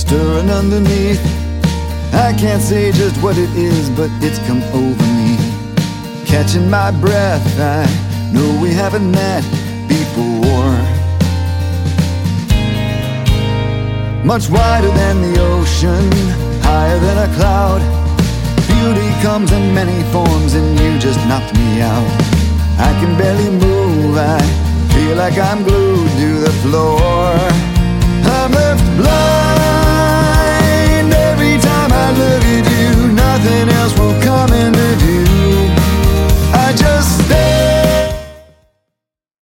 stirring underneath. I can't say just what it is, but it's come over me. Catching my breath, I know we haven't met before. Much wider than the ocean, higher than a cloud. Beauty comes in many forms and you just knocked me out. I can barely move, I feel like I'm glued to the floor.